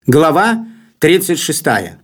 Глава 36.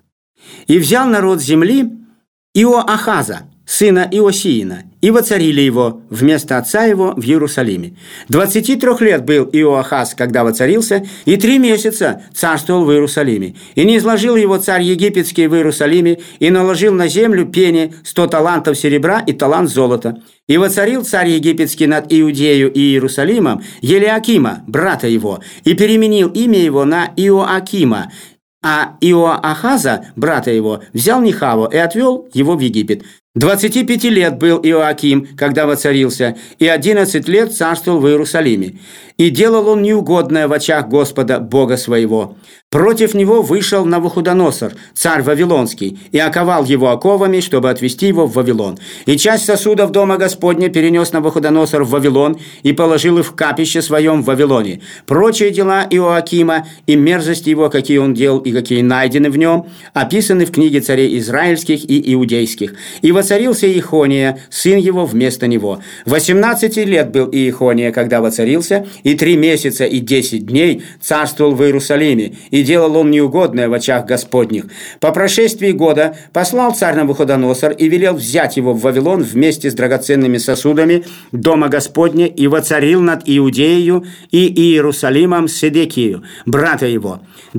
«И взял народ земли Иоахаза, сына Иосиина, и воцарили его вместо отца его в Иерусалиме. 23 лет был Иоахаз, когда воцарился, и 3 месяца царствовал в Иерусалиме. И не изложил его царь египетский в Иерусалиме, и наложил на землю пени 100 талантов серебра и талант золота. И воцарил царь египетский над Иудею и Иерусалимом Елиакима, брата его, и переменил имя его на Иоакима, а Иоахаза, брата его, взял Нихаво и отвел его в Египет. 25 лет был Иоаким, когда воцарился, и 11 лет царствовал в Иерусалиме. И делал он неугодное в очах Господа, Бога своего. Против него вышел Навуходоносор, царь Вавилонский, и оковал его оковами, чтобы отвести его в Вавилон. И часть сосудов дома Господня перенес Навуходоносор в Вавилон и положил их в капище своем в Вавилоне. Прочие дела Иоакима и мерзости его, какие он делал и какие найдены в нем, описаны в книге царей израильских и иудейских. И воцарился Иехония, сын его, вместо него. 18 лет был Иехония, когда воцарился, и 3 месяца и 10 дней царствовал в Иерусалиме, и делал он неугодное в очах Господних. По прошествии года послал царь Навуходоносор и велел взять его в Вавилон вместе с драгоценными сосудами дома Господня, и воцарил над Иудеей и Иерусалимом Седекию, брата его.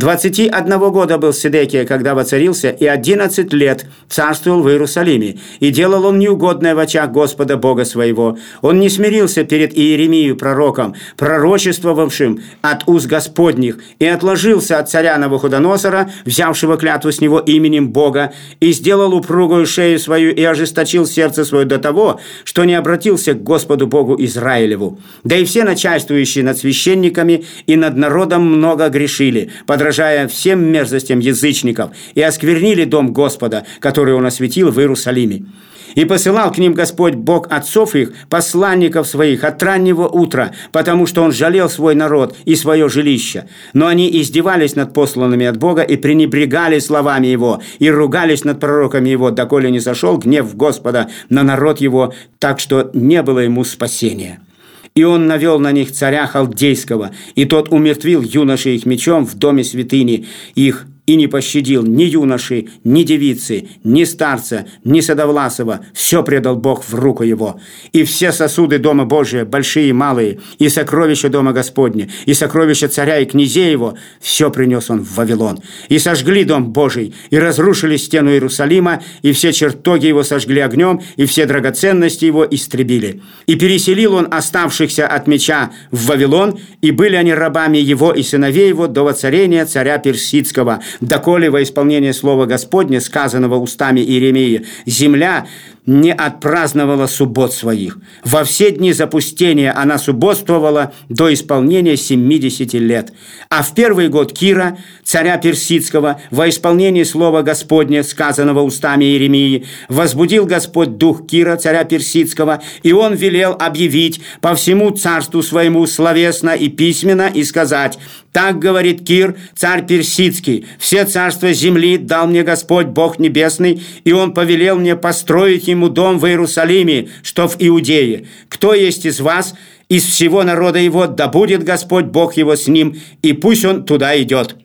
21 года был Седекия, когда воцарился, и 11 лет царствовал в Иерусалиме, и делал он неугодное в очах Господа Бога своего. Он не смирился перед Иеремией пророком, пророчествовавшим от уст Господних, и отложился от царя Навуходоносора, взявшего клятву с него именем Бога, и сделал упругую шею свою, и ожесточил сердце свое до того, что не обратился к Господу Богу Израилеву. Да и все начальствующие над священниками и над народом много грешили, подражая всем мерзостям язычников, и осквернили дом Господа, который он осветил в Иерусалиме. И посылал к ним Господь Бог отцов их, посланников своих от раннего утра, потому что он жалел свой народ и свое жилище. Но они издевались над посланными от Бога и пренебрегали словами его, и ругались над пророками его, доколе не сошел гнев Господа на народ его, так что не было ему спасения. И он навел на них царя Халдейского, и тот умертвил юношей их мечом в доме святыни их, и не пощадил ни юноши, ни девицы, ни старца, ни седовласого. Все предал Бог в руку его. И все сосуды дома Божия, большие и малые, и сокровища дома Господня, и сокровища царя и князей его, все принес он в Вавилон. И сожгли дом Божий, и разрушили стену Иерусалима, и все чертоги его сожгли огнем, и все драгоценности его истребили. И переселил он оставшихся от меча в Вавилон, и были они рабами его и сыновей его до воцарения царя Персидского, доколе во исполнение слова Господня, сказанного устами Иеремии, земля не отпраздновала суббот своих. Во все дни запустения она субботствовала до исполнения 70 лет. А в первый год Кира, царя Персидского, во исполнение слова Господня, сказанного устами Иеремии, возбудил Господь дух Кира, царя Персидского, и он велел объявить по всему царству своему словесно и письменно и сказать: «Так говорит Кир, царь Персидский, все царства земли дал мне Господь Бог Небесный, и он повелел мне построить ему дом в Иерусалиме, что в Иудее. Кто есть из вас, из всего народа его, да будет Господь Бог его с ним, и пусть он туда идет».